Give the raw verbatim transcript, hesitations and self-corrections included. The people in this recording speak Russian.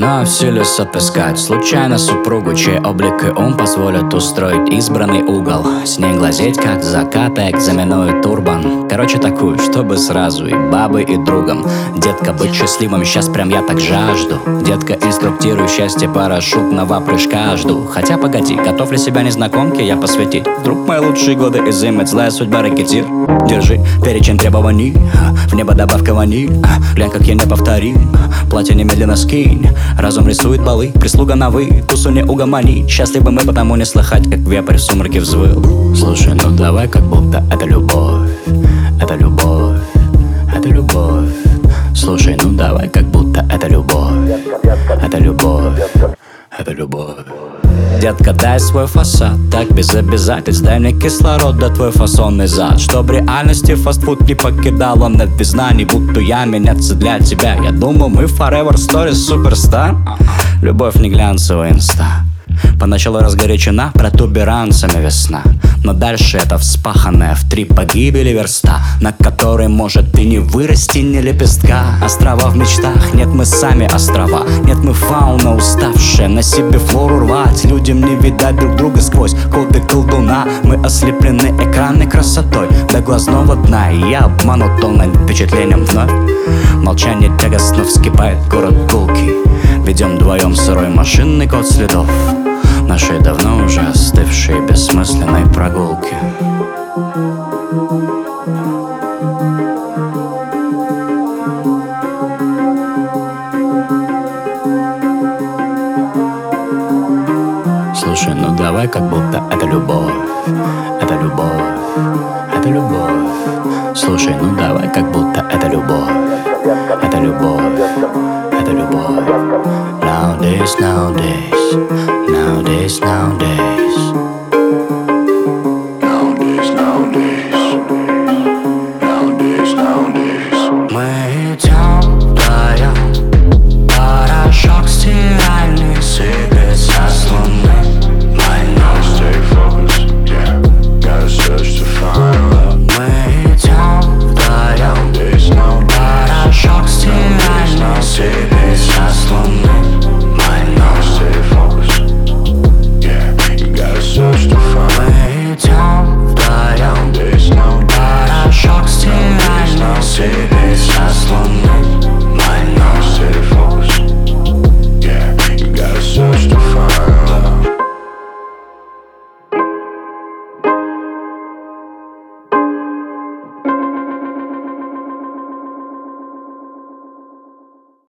но в силюсь отыскать случайно супругу, чей облик и ум позволят устроить избранный угол. С ней глазеть, как закаты экзаменует турбан. Короче, такую, чтобы сразу и бабы, и другом. Детка, быть счастливым, сейчас прям я так жажду. Детка, инструктирую счастье, парашютного прыжка жду. Хотя погоди, готов ли себя незнакомке я посвятить? Вдруг мои лучшие годы изымет злая судьба ракетир. Держи перечень требований, в небо добавка ваниль. Глянь, как я неповторим, платье немедленно скинь. Разум рисует балы, прислуга на вы, тусу не угомони. Счастливы мы, потому не слыхать, как вепрь в сумраке взвыл. Слушай, ну давай, как будто это любовь, это любовь, это любовь. Слушай, ну давай, как будто это любовь, это любовь, это любовь. Детка, дай свой фасад, так без обязательств. Дай мне кислород, да твой фасонный зад. Чтоб реальности фастфуд не покидал, он от бездна. Не буду я меняться для тебя. Я думал, мы forever stories суперстар. Любовь не глянцевая инста. Поначалу разгорячена протуберанцами весна, но дальше это вспаханная в три погибели верста, на которой может и не вырасти ни лепестка. Острова в мечтах, нет, мы сами острова. Нет, мы фауна уставшая на себе флору рвать. Людям не видать друг друга сквозь коды колдуна. Мы ослеплены экранной красотой до глазного дна. И я обманут тонным впечатлением вновь. Молчание тягостно вскипает, город гулкий. Ведем вдвоем сырой машинный код следов нашей давно уже остывшей бессмысленной прогулки. Слушай, ну давай, как будто это любовь, это любовь, это любовь. Слушай, ну давай, как будто это любовь, это любовь, это любовь. Nowadays, nowadays, nowadays, nowadays.